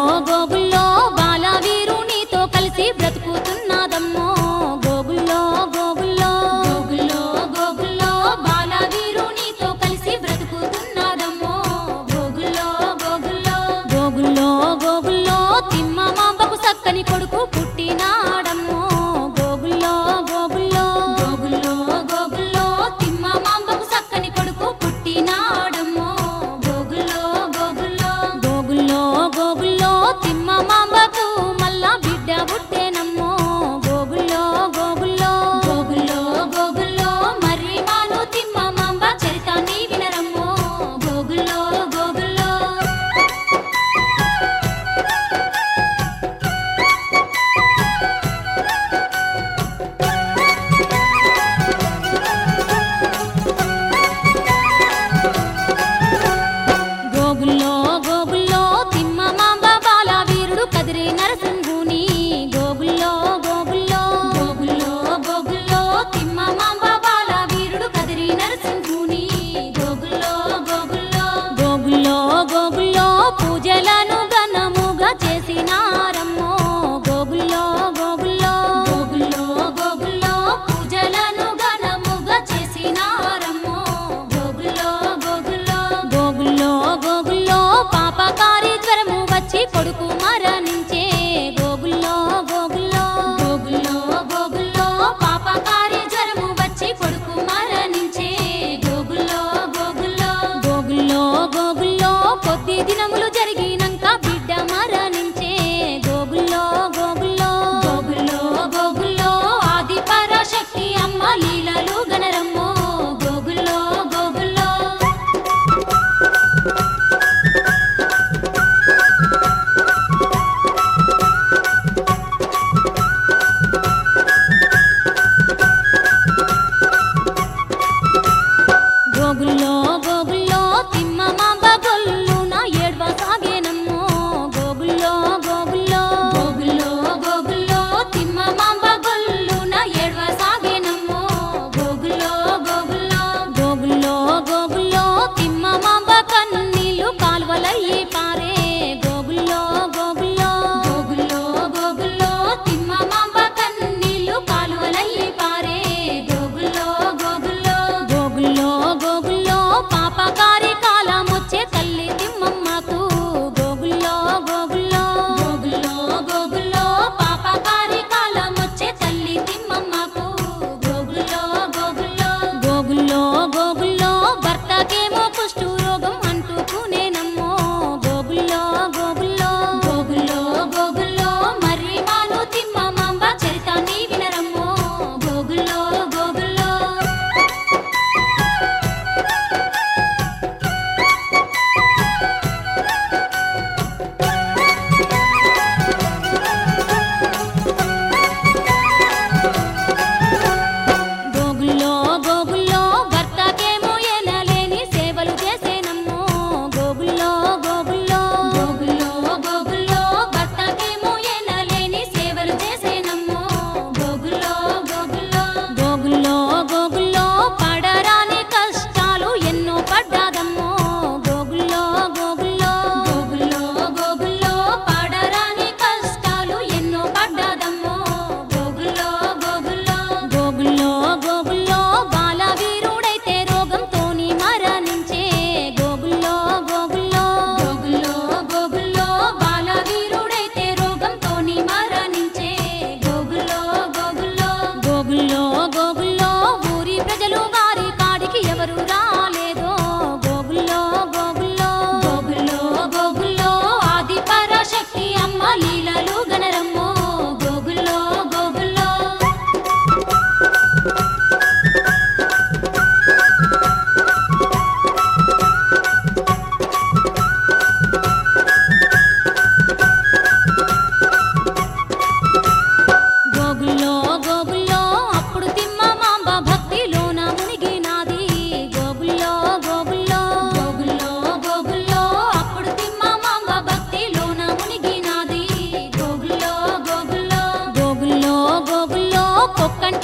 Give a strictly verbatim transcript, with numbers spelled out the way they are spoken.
గోగుల్లో బాలవీరు నీతో కలిసి బ్రతుకుతున్నదమ్మో గోగుల్లో గోగుల్లో గోగుల్లో గోగుల్లో బాలవీరు నీతో కలిసి బ్రతుకుతున్నదమ్మో గోగుల్లో గోగుల్లో గోగుల్లో గోగుల్లో తిమ్మమాంబకు సక్కని కొడుకు పుట్టినాడమ్మో గోగుల్లో గోగుల్లో గోగుల్లో గోగుల్లో తిమ్మమాంబకు సక్కని కొడుకు పుట్టినాడమ్మో గోగుల్లో గోగుల్లో గోగుల్లో గోగుల్లో తిమ్మమాంబకు మల్లా బిడ్డ పుట్టేనమ్మో గోగుల్లో గోగుల్లో గోగుల్లో గోగుల్లో మర్రి మాను తిమ్మమాంబ చరితాన్ని వినరమ్మో గోగుల్లో గోగుల్లో గోగుల్లో గోగుల్లో తిమ్మమాంబ బాలవీరుడు కదిరి నరసింహుని గోగుల్లో గోగుల్లో గోగుల్లో గోగుల్లో తిమ్మమాంబ బాలవీరుడు కదిరి నరసింహుని గోగుల్లో గోగుల్లో గోగుల్లో గోగుల్లో పూజలను ఘనముగా చేసినారమ్మో గోగుల్లో గోగుల్లో గోగుల్లో గోగుల్లో పూజలను ఘనముగా చేసినారమ్మో గోగుల్లో గోగుల్లో గోగుల్లో గోగుల్లో పాపకారి జ్వరము వచ్చి కొడుకు మరణించే గోగుల్లో గోగుల్లో గోగుల్లో గోగుల్లో పాపకారి జ్వరము వచ్చి కొడుకు మరణించే గోగుల్లో గోగుల్లో గోగుల్లో గోగుల్లో కొద్ది దినములు జరిగినాక బిడ్డ మరణించే గోగుల్లో గోగుల్లో గోగుల్లో గోగుల్లో ఆది పరాశక్తి అమ్మ లీలలు గణరమ్మో గోగుల్లో గోగుల్లో గోగుల్లో గోగుల్లో తిమ్మమాంబ గొల్లున ఏడ్వ సాగేనమ్మో గోగుల్లో గోగుల్లో గోగుల్లో గోగుల్లో తిమ్మమాంబ గొల్లున ఏడ్వ సాగేనమ్మో గోగుల్లో గోగుల్లో గోగుల్లో గోగుల్లో తిమ్మమాంబ కన్నీళ్లు కాల్వలయ్యి పారే గోగుల్లో గోగుల్లో గోగుల్లో గోగుల్లో తిమ్మమాంబ కన్నీళ్లు కాలువలయ్యి పారే గోగుల్లో గోగుల్లో గోగుల్లో గోగుల్లో పాపకారి కాలమొచ్చే తల్లి తిమ్మమ్మకు గోగుల్లో గోగుల్లో గోగుల్లో గోగుల్లో పాపకారి కాలమొచ్చే తల్లి తిమ్మమ్మకు గోగుల్లో గోగుల్లో గోగుల్లో గోగుల్లో భర్తకేమో కుష్టు రోగం అంటుకునేనమ్మో గోగుల్లో గోగుల్లో గోగుల్లో గోగుల్లో మర్రి మాను తిమ్మమాంబ చరితాన్ని వినరమ్మో గోగుల్లో గోగుల్లో గోగుల్లో గోగుల్లో భర్తకేమో ఎనలేని సేవలు చేసేనమ్మో గోగుల్లో గోగుల్లో గోగుల్లో గోగుల్లో భర్తకేమో ఎనలేని సేవలు చేసేనమ్మో గోగుల్లో గోగుల్లో గోగుల్లో గోగుల్లో పడరాని కష్టాలు ఎన్నో పడ్డాదమ్మో గోగుల్లో గోగుల్లో గోగుల్లో గోగుల్లో పడరాని కష్టాలు ఎన్నో పడ్డాదమ్మో గోగుల్లో గోగుల్లో గోగుల్లో గోగుల్లో బాలవీరుడైతే రోగంతోని మరణించే గోగుల్లో గోగుల్లో గోగుల్లో గోగుల్లో బాలవీరుడైతే రోగంతోని మరణించే గోగుల్లో గోగుల్లో గోగుల్లో గోగుల్లో ఊరి ప్రజలు వారి కాడికి ఎవరు రాలేదో గోగుల్లో గోగుల్లో గోగుల్లో గోగుల్లో ఆది పరాశక్తి అమ్మ లీలలు గణరమ్మో గోగుల్లో గోగుల్లో గోగుల్లో గోగుల్లో అప్పుడు తిమ్మమాంబ భక్తిలోన మునిగినాది గోగుల్లో గోగుల్లో గోగుల్లో గోగుల్లో అప్పుడు తిమ్మమాంబ భక్తిలోన మునిగినాది గోగుల్లో గోగుల్లో గోగుల్లో గోగుల్లో కొక్కంటి